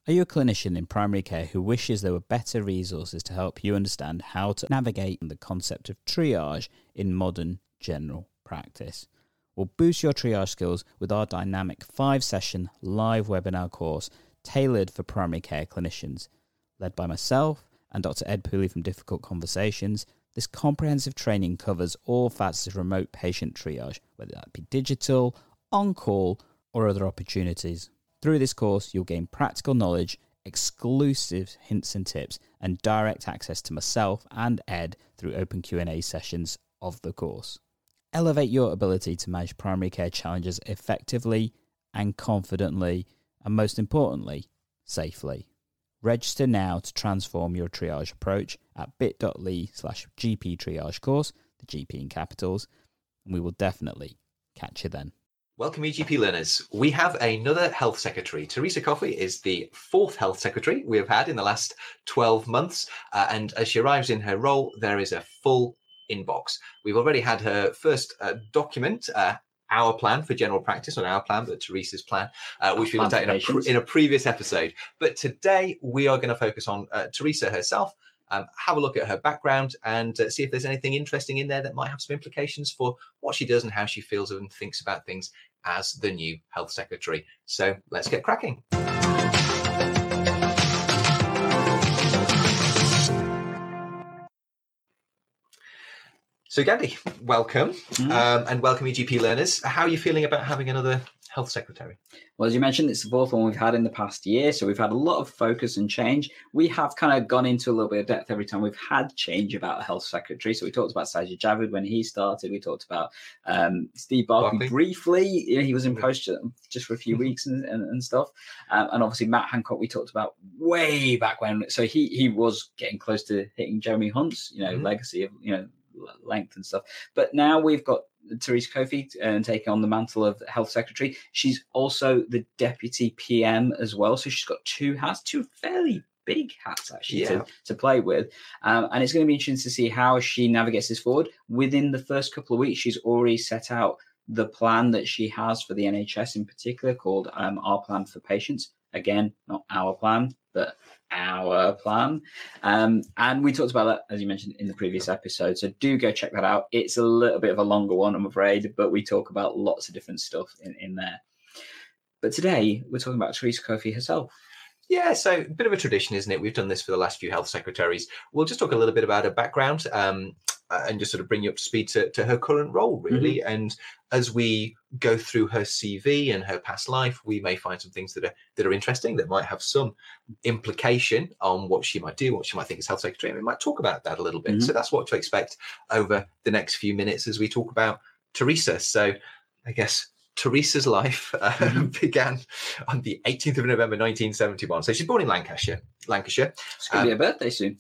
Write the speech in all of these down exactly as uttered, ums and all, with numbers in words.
Are you a clinician in primary care who wishes there were better resources to help you understand how to navigate the concept of triage in modern general practice? We'll boost your triage skills with our dynamic five-session live webinar course tailored for primary care clinicians. Led by myself and Doctor Ed Pooley from Difficult Conversations, this comprehensive training covers all facets of remote patient triage, whether that be digital, on-call, or other opportunities. Through this course, you'll gain practical knowledge, exclusive hints and tips, and direct access to myself and Ed through open Q and A sessions of the course. Elevate your ability to manage primary care challenges effectively and confidently, and most importantly, safely. Register now to transform your triage approach at bit.ly slash GP triage course, the G P in capitals, and we will definitely catch you then. Welcome, E G P learners. We have another health secretary. Teresa Coffey is the fourth health secretary we have had in the last twelve months. Uh, and as she arrives in her role, there is a full inbox. We've already had her first uh, document, uh, our plan for general practice, not our plan, but Teresa's plan, uh, which we looked at in a, pre- in a previous episode. But today we are going to focus on uh, Teresa herself. Um, have a look at her background and uh, see if there's anything interesting in there that might have some implications for what she does and how she feels and thinks about things as the new health secretary. So let's get cracking. So Gandhi, welcome mm-hmm. um, and welcome E G P learners. How are you feeling about having another health secretary? Well, as you mentioned, it's the fourth one we've had in the past year. So we've had a lot of focus and change. We have kind of gone into a little bit of depth every time we've had change about a health secretary. So we talked about Sajid Javid when he started. We talked about um, Steve Barclay, Barclay briefly. You know, he was in post just for a few weeks and, and, and stuff. Um, and obviously Matt Hancock, we talked about way back when. So he he was getting close to hitting Jeremy Hunt's, you know, mm-hmm. legacy of, you know, length and stuff. But now we've got Teresa Coffey uh, taking on the mantle of health secretary. She's also the deputy P M as well. So she's got two hats, two fairly big hats actually yeah. to, to play with. Um, and it's going to be interesting to see how she navigates this forward. Within the first couple of weeks, she's already set out the plan that she has for the N H S in particular called um, Our Plan for Patients. Again, not our plan, but our plan. Um, and we talked about that, as you mentioned, in the previous episode. So do go check that out. It's a little bit of a longer one, I'm afraid, but we talk about lots of different stuff in, in there. But today we're talking about Teresa Coffey herself. Yeah, so a bit of a tradition, isn't it? We've done this for the last few health secretaries. We'll just talk a little bit about her background um, and just sort of bring you up to speed to, to her current role, really. Mm-hmm. And as we go through her C V and her past life, we may find some things that are that are interesting, that might have some implication on what she might do, what she might think as health secretary. And we might talk about that a little bit. Mm-hmm. So that's what to expect over the next few minutes as we talk about Teresa. So I guess Teresa's life uh, mm-hmm. began on the eighteenth of November, nineteen seventy-one. So she's born in Lancashire. Lancashire. It's going to um, be a birthday soon.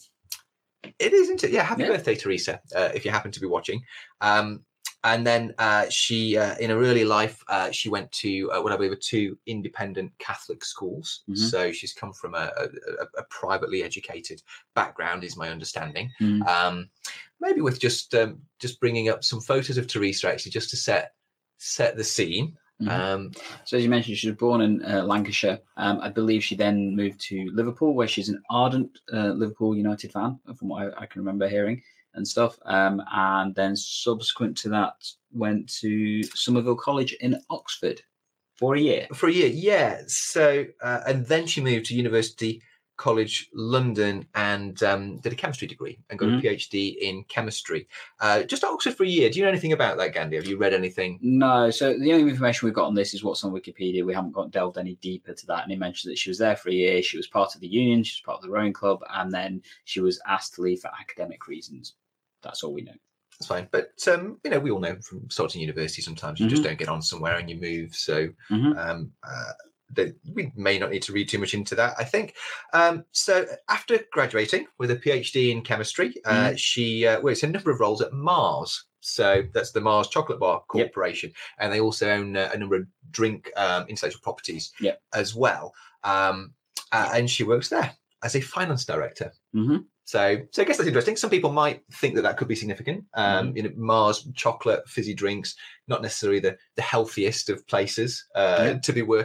It is, isn't it? Yeah, happy yeah. birthday, Teresa, uh, if you happen to be watching. Um, and then uh, she, uh, in her early life, uh, she went to uh, what I believe are two independent Catholic schools. Mm-hmm. So she's come from a, a, a privately educated background, is my understanding. Mm-hmm. Um, maybe with just um, just bringing up some photos of Teresa, actually, just to set set the scene. Mm-hmm. Um, so as you mentioned, she was born in uh, Lancashire. Um, I believe she then moved to Liverpool, where she's an ardent uh, Liverpool United fan, from what I, I can remember hearing and stuff. Um, and then subsequent to that, went to Somerville College in Oxford for a year. For a year, yeah. So, uh, and then she moved to University College London and um, did a chemistry degree and got mm-hmm. a PhD in chemistry. Uh, just at Oxford for a year. Do you know anything about that, Gandhi? Have you read anything? No. So the only information we've got on this is what's on Wikipedia. We haven't got delved any deeper to that. And it mentions that she was there for a year. She was part of the union. She was part of the rowing club. And then she was asked to leave for academic reasons. That's all we know. That's fine. But, um, you know, we all know from starting university, sometimes you mm-hmm. just don't get on somewhere and you move. So, mm-hmm. um, uh, that we may not need to read too much into that, I think. Um, so after graduating with a PhD in chemistry, uh, mm. she uh, works in a number of roles at Mars. So that's the Mars Chocolate Bar Corporation. Yep. And they also own uh, a number of drink um, intellectual properties yep. as well. Um, uh, and she works there as a finance director. Mm-hmm. So, so I guess that's interesting. Some people might think that that could be significant. Um, mm-hmm. You know, Mars chocolate, fizzy drinks, not necessarily the, the healthiest of places uh, yeah. to be working.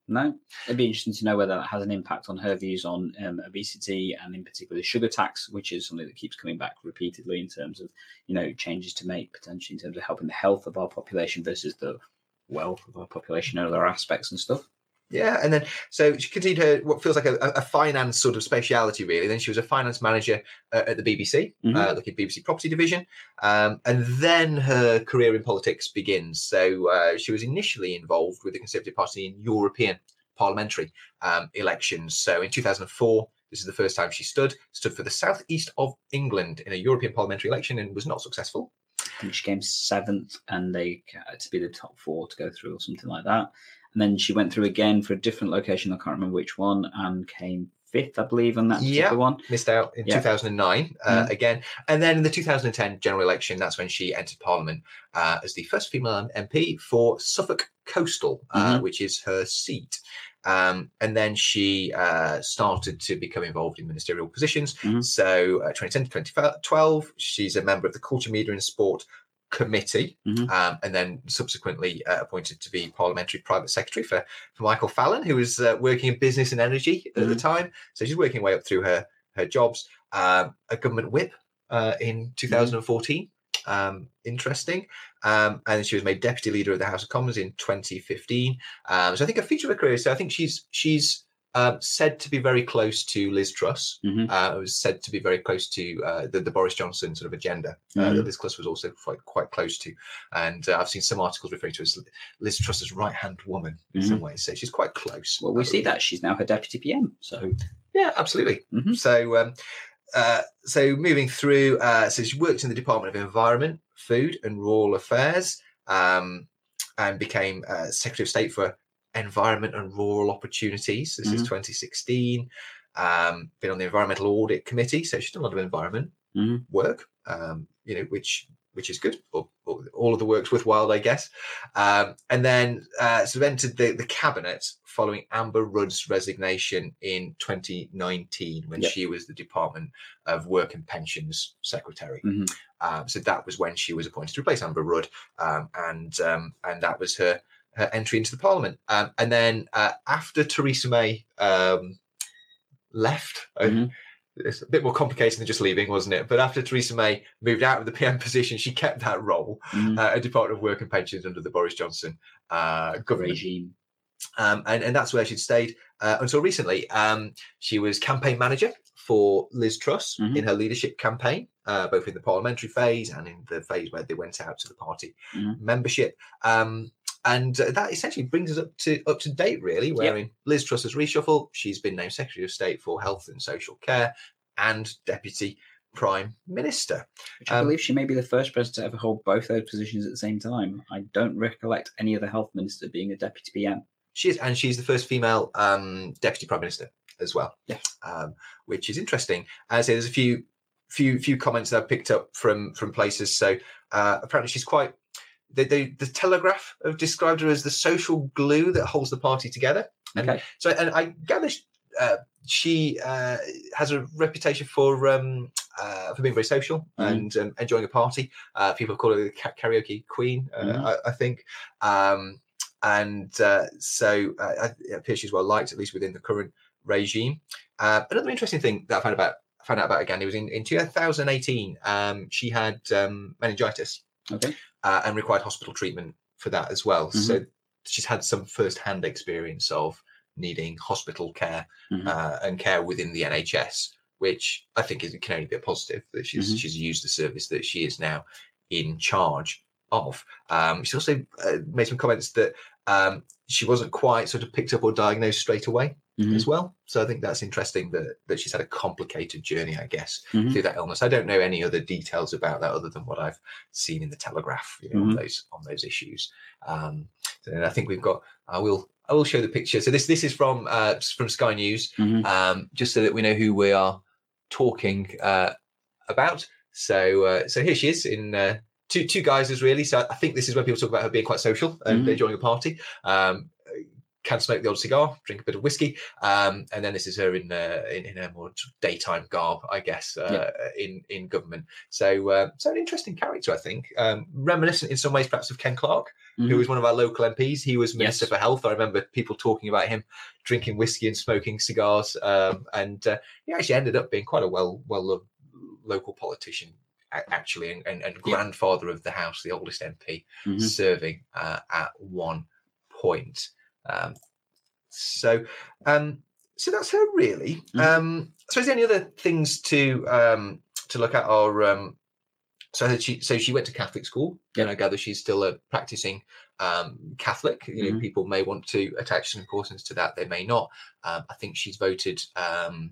No, it'd be interesting to know whether that has an impact on her views on um, obesity and in particular sugar tax, which is something that keeps coming back repeatedly in terms of, you know, changes to make potentially in terms of helping the health of our population versus the wealth of our population and other aspects and stuff. Yeah, and then so she continued her what feels like a, a finance sort of speciality, really. Then she was a finance manager uh, at the B B C, mm-hmm. uh, looking at B B C Property Division, um, and then her career in politics begins. So uh, she was initially involved with the Conservative Party in European parliamentary um, elections. So in two thousand four, this is the first time she stood stood for the southeast of England in a European parliamentary election and was not successful. I think she came seventh, and they had to be the top four to go through, or something like that. And then she went through again for a different location. I can't remember which one, and came fifth, I believe, on that particular yeah, one. Missed out in yeah. two thousand nine uh, mm. again. And then in the two thousand ten general election, that's when she entered Parliament uh, as the first female M P for Suffolk Coastal, uh, mm-hmm. which is her seat. Um, and then she uh, started to become involved in ministerial positions. Mm-hmm. So uh, twenty ten to twenty twelve, she's a member of the Culture, Media and Sport Committee, mm-hmm. um, and then subsequently uh, appointed to be Parliamentary Private Secretary for, for Michael Fallon, who was uh, working in business and energy at mm-hmm. the time. So she's working her way up through her, her jobs. Um, a government whip uh, in two thousand fourteen. Mm-hmm. Um, interesting. Um, and she was made Deputy Leader of the House of Commons in twenty fifteen. Um, so I think a feature of her career, so I think she's she's um, said to be very close to Liz Truss. Mm-hmm. Uh, it was said to be very close to uh, the, the Boris Johnson sort of agenda uh, mm-hmm. that Liz Truss was also quite, quite close to. And uh, I've seen some articles referring to her as Liz Truss's right-hand woman in mm-hmm. some ways. So she's quite close. Well, we see that she's now her Deputy P M. So yeah, absolutely. Mm-hmm. So um, uh, so moving through, uh, so she worked in the Department of Environment, Food and Rural Affairs, um, and became uh, Secretary of State for Environment and Rural Opportunities. This mm-hmm. is twenty sixteen. Um, been on the Environmental Audit Committee, so she's done a lot of environment mm-hmm. work, um, you know, which which is good. All, all of the work's worthwhile, I guess. Um, and then uh, sort of entered the, the cabinet following Amber Rudd's resignation in twenty nineteen, when yep. she was the Department of Work and Pensions Secretary. Mm-hmm. Um, so that was when she was appointed to replace Amber Rudd, um, and um, and that was her, her entry into the Parliament. Um, and then uh, after Theresa May um, left, mm-hmm. uh, it's a bit more complicated than just leaving, wasn't it? But after Theresa May moved out of the P M position, she kept that role, mm-hmm. uh, a Department of Work and Pensions under the Boris Johnson uh, government regime. Um, and, and that's where she'd stayed uh, until recently. Um, she was campaign manager for Liz Truss mm-hmm. in her leadership campaign, uh, both in the parliamentary phase and in the phase where they went out to the party mm-hmm. membership. Um, and uh, that essentially brings us up to up to date, really, where yep. in Liz Truss's reshuffle, she's been named Secretary of State for Health and Social Care and Deputy Prime Minister. Which I um, believe she may be the first president to ever hold both those positions at the same time. I don't recollect any other health minister being a Deputy P M. She is, and she's the first female um, Deputy Prime Minister as well, yeah. um, which is interesting. As I say, there's a few, few, few comments that I've picked up from from places. So uh, apparently, she's quite. The, the the Telegraph have described her as the social glue that holds the party together. And okay. So, and I gather uh, she uh, has a reputation for um, uh, for being very social mm-hmm. and um, enjoying a party. Uh, people call her the karaoke queen, uh, mm-hmm. I, I think. Um, And uh, so uh, it appears she's well liked, at least within the current regime. Uh, another interesting thing that I found about found out about again, it was in, in two thousand eighteen. Um, she had um, meningitis okay. uh, and required hospital treatment for that as well. Mm-hmm. So she's had some first-hand experience of needing hospital care mm-hmm. uh, and care within the N H S, which I think is, can only be a positive that she's mm-hmm. she's used the service that she is now in charge of. Um, she also uh, made some comments that um, she wasn't quite sort of picked up or diagnosed straight away mm-hmm. as well. So I think that's interesting that that she's had a complicated journey, I guess, mm-hmm. through that illness. I don't know any other details about that other than what I've seen in the Telegraph, you know, mm-hmm. on those on those issues. Um, and I think we've got. I will. I will show the picture. So this this is from uh, from Sky News, mm-hmm. um, just so that we know who we are talking uh, about. So uh, so here she is in. Uh, Two two guises, really. So I think this is when people talk about her being quite social and mm-hmm. enjoying a party. Um, can smoke the odd cigar, drink a bit of whiskey, um, and then this is her in uh, in, in her more daytime garb, I guess, uh, yeah. in in government. So uh, so an interesting character, I think, um, reminiscent in some ways perhaps of Ken Clarke Mhm. who was one of our local M Ps. He was Minister Yes. for Health. I remember people talking about him drinking whiskey and smoking cigars. Um, and uh, he actually ended up being quite a well well loved local politician, a- actually, and, and, and Yeah. grandfather of the House, the oldest M P Mhm. serving uh, at one point. Um, so, um, so that's her really. Mhm. Um, so, is there any other things to um, to look at? Or um, so that she so she went to Catholic school, Yeah. and I gather she's still a practicing um, Catholic. You know, Mhm. people may want to attach some importance to that; they may not. Um, I think she's voted um,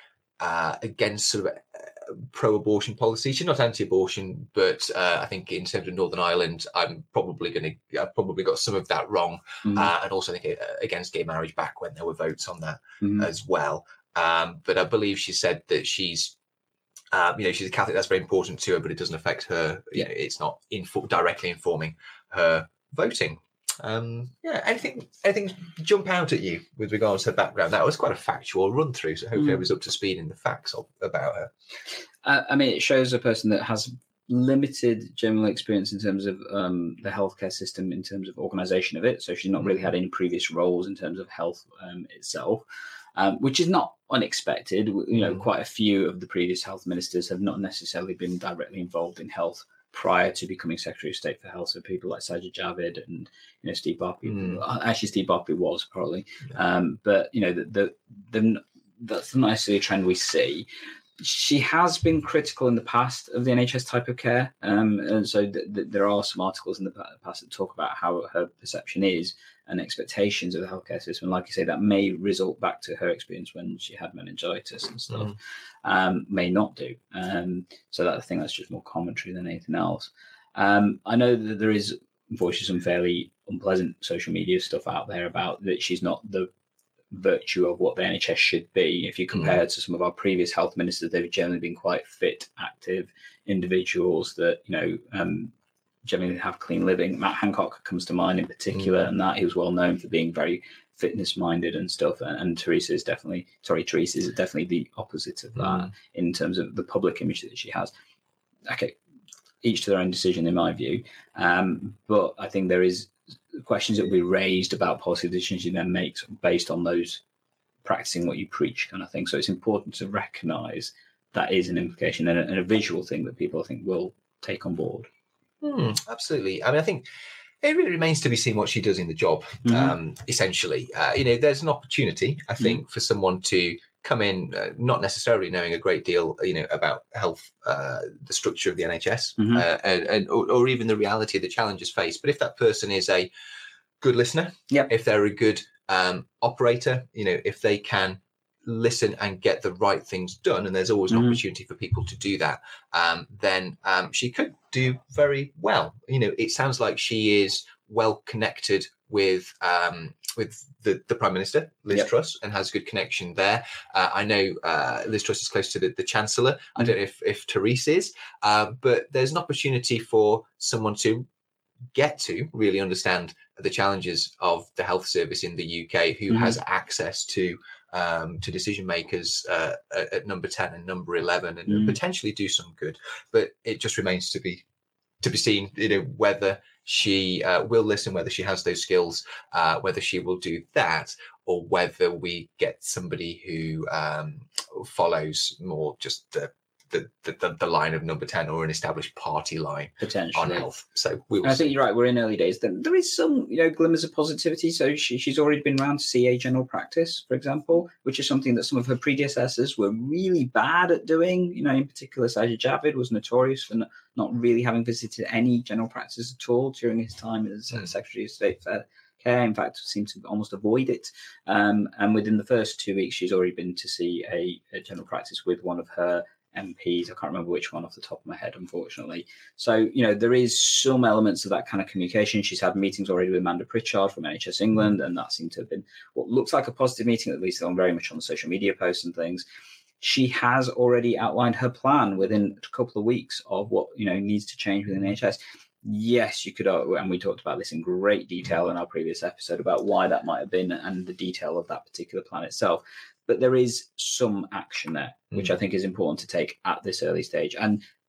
uh, against sort of uh, pro-abortion policy. She's not anti-abortion, but uh, I think in terms of Northern Ireland, I'm probably going to I've probably got some of that wrong, Mhm. uh, and also I think uh, against gay marriage back when there were votes on that Mhm. as well. Um, but I believe she said that she's, um, you know, she's a Catholic. That's very important to her, but it doesn't affect her. You Yeah. know, it's not info- directly informing her voting. Um, yeah, anything, anything jump out at you with regards to her background? That was quite a factual run through, so hopefully Mm. I was up to speed in the facts of, about her. Uh, I mean, it shows a person that has limited general experience in terms of um, the healthcare system, in terms of organisation of it. So she's not really had any previous roles in terms of health um, itself, um, which is not unexpected. You know, Mm. quite a few of the previous health ministers have not necessarily been directly involved in health prior to becoming Secretary of State for Health. So people like Sajid Javid and you know Steve Barclay. Mm. Actually, Steve Barclay was probably, Yeah. um, but you know the, the the that's not necessarily a trend we see. She has been critical in the past of the N H S type of care, um, and so th- th- there are some articles in the past that talk about how her perception is and expectations of the healthcare system. And like you say, that may result back to her experience when she had meningitis and stuff. Mm. Um, may not do. Um, so that I think that's just more commentary than anything else. Um, I know that there is, unfortunately, some fairly unpleasant social media stuff out there about that she's not the virtue of what the N H S should be. If you compare it to some of our previous health ministers, they've generally been quite fit, active individuals that, you know, um, generally have clean living. Matt Hancock comes to mind in particular, Mm. and that he was well known for being very fitness minded and stuff. And, and Teresa is definitely, sorry, Teresa is definitely the opposite of that Mm. in terms of the public image that she has. Okay, each to their own decision, in my view. Um, but I think there is questions that will be raised about policy decisions you then make based on those practicing what you preach kind of thing. So it's important to recognise that is an implication and a, and a visual thing that people I think will take on board. Mm, absolutely. I mean, I think it really remains to be seen what she does in the job. Mhm. Um, essentially, uh, you know, there's an opportunity, I think, for someone to come in, uh, not necessarily knowing a great deal, you know, about health, uh, the structure of the N H S, Mhm. uh, and, and or, or even the reality of the challenges faced. But if that person is a good listener, Yep. if they're a good um, operator, you know, if they can listen and get the right things done, and there's always an Mhm. opportunity for people to do that, um, then um, she could do very well. You know, it sounds like she is well connected with um, with the, the Prime Minister, Liz Yep. Truss, and has good connection there. Uh, I know uh, Liz Truss is close to the, the Chancellor. I don't know if, if Therese is, uh, but there's an opportunity for someone to get to really understand the challenges of the health service in the U K, who Mhm. has access to um, to decision makers uh, at, at number ten and number eleven, and, and Mm. potentially do some good. But it just remains to be to be seen, you know, whether she uh, will listen, whether she has those skills, uh, whether she will do that, or whether we get somebody who um, follows more just the the, the the line of number ten, or an established party line on Potentially. health. So we will I see. think you're right. We're in early days. There, there is some, you know, glimmers of positivity. So she, she's already been around to C A general practice, for example, which is something that some of her predecessors were really bad at doing. You know, in particular, Sajid Javid was notorious for not, not really having visited any general practice at all during his time as Mm. Secretary of State for Care. In fact, seemed to almost avoid it. Um, and within the first two weeks, she's already been to see a, a general practice with one of her M Ps. I can't remember which one off the top of my head, unfortunately. So, you know, there is some elements of that kind of communication. She's had meetings already with Amanda Pritchard from N H S England, and that seemed to have been what looks like a positive meeting, at least on very much on the social media posts and things. She has already outlined her plan within a couple of weeks of what, you know, needs to change within the N H S. Yes, you could, and we talked about this in great detail in our previous episode about why that might have been and the detail of that particular plan itself. But there is some action there, which Mm. I think is important to take at this early stage. And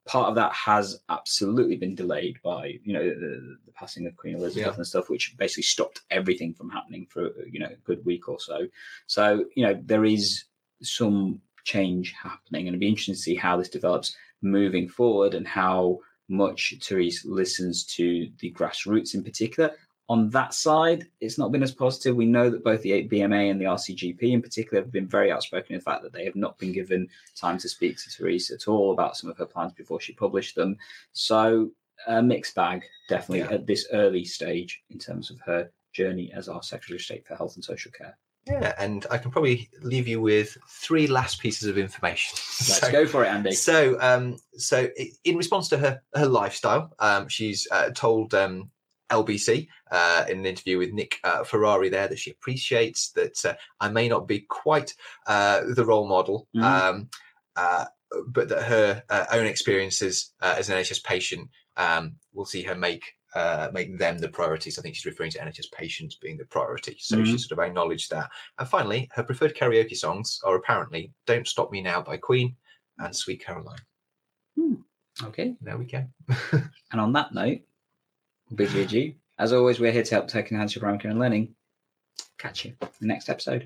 part of that has absolutely been delayed by, you know, the, the passing of Queen Elizabeth yeah. and stuff, which basically stopped everything from happening for, you know, a good week or so. So, you know, there is some change happening, and it'd be interesting to see how this develops moving forward and how much Therese listens to the grassroots in particular. On that side, it's not been as positive. We know that both the B M A and the R C G P in particular have been very outspoken in the fact that they have not been given time to speak to Therese at all about some of her plans before she published them. So a mixed bag, definitely, yeah. at this early stage in terms of her journey as our Secretary of State for Health and Social Care. Yeah, and I can probably leave you with three last pieces of information. Let's so, go for it, Andy. So, um, so in response to her her lifestyle, um, she's uh, told um, L B C uh, in an interview with Nick uh, Ferrari there that she appreciates that uh, I may not be quite uh, the role model, mm. um, uh, but that her uh, own experiences uh, as an N H S patient um, will see her make uh, make them the priorities. I think she's referring to N H S patients being the priority. So mm. she sort of acknowledged that. And finally, her preferred karaoke songs are apparently Don't Stop Me Now by Queen and Sweet Caroline. Mm. Okay. There we go. And on that note, B G G. As always, we're here to help tech enhance your primary care and learning. Catch you in the next episode.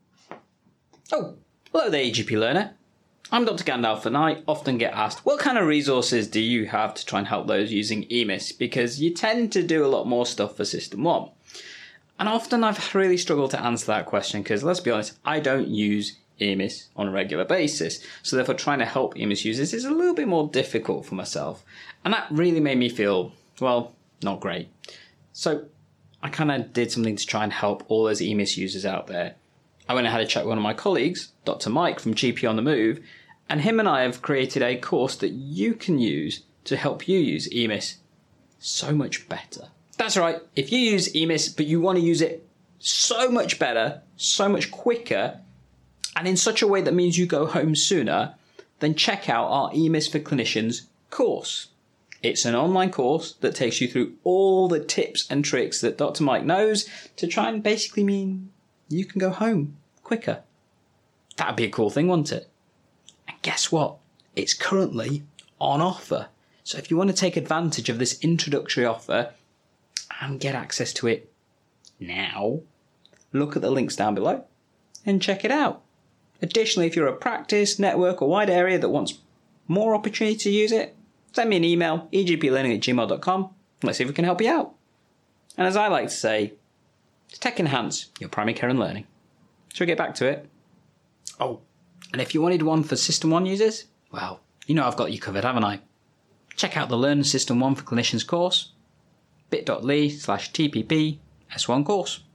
Oh, hello there, E G P learner. I'm Doctor Gandalf, and I often get asked, what kind of resources do you have to try and help those using E M I S? Because you tend to do a lot more stuff for System one. And often I've really struggled to answer that question because, let's be honest, I don't use E M I S on a regular basis. So therefore, trying to help E M I S users is a little bit more difficult for myself. And that really made me feel, well, not great. So I kind of did something to try and help all those E M I S users out there. I went and had a chat with one of my colleagues, Doctor Mike from G P on the Move, and him and I have created a course that you can use to help you use E M I S so much better. That's right, if you use E M I S but you want to use it so much better, so much quicker, and in such a way that means you go home sooner, then check out our E M I S for Clinicians course. It's an online course that takes you through all the tips and tricks that Doctor Mike knows to try and basically mean you can go home quicker. That'd be a cool thing, wouldn't it? And guess what? It's currently on offer. So if you want to take advantage of this introductory offer and get access to it now, look at the links down below and check it out. Additionally, if you're a practice, network or wide area that wants more opportunity to use it, send me an email, e g p learning at gmail dot com. Let's see if we can help you out. And as I like to say, tech enhance your primary care and learning. Shall we get back to it? Oh, and if you wanted one for System one users, well, you know I've got you covered, haven't I? Check out the Learn System one for Clinicians course, bit dot l y slash T P P S one course.